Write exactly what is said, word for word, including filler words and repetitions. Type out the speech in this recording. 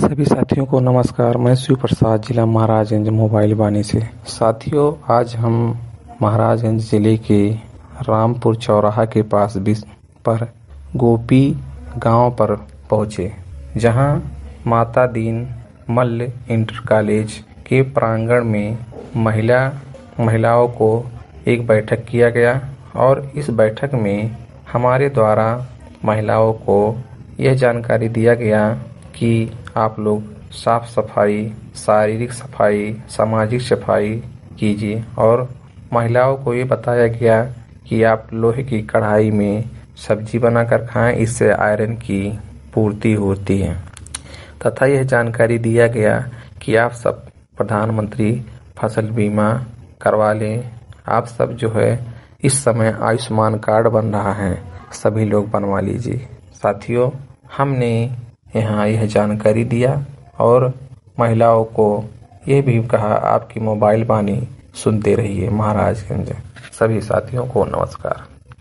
सभी साथियों को नमस्कार। मैं शिव प्रसाद, जिला महाराजगंज मोबाइल बानी से। साथियों, आज हम महाराजगंज जिले के रामपुर चौराहा के पास पर गोपी गांव पर पहुंचे, जहां माता दीन मल्ल इंटर कॉलेज के प्रांगण में महिला महिलाओं को एक बैठक किया गया और इस बैठक में हमारे द्वारा महिलाओं को यह जानकारी दिया गया कि आप लोग साफ सफाई, शारीरिक सफाई, सामाजिक सफाई कीजिए और महिलाओं को ये बताया गया कि आप लोहे की कढ़ाई में सब्जी बनाकर खाएं, इससे आयरन की पूर्ति होती है। तथा यह जानकारी दिया गया कि आप सब प्रधानमंत्री फसल बीमा करवा लें। आप सब जो है इस समय आयुष्मान कार्ड बन रहा है, सभी लोग बनवा लीजिए। साथियों, हमने यहाँ यह जानकारी दिया और महिलाओं को यह भी कहा आपकी मोबाइल बानी सुनते रहिए महाराजगंज। सभी साथियों को नमस्कार।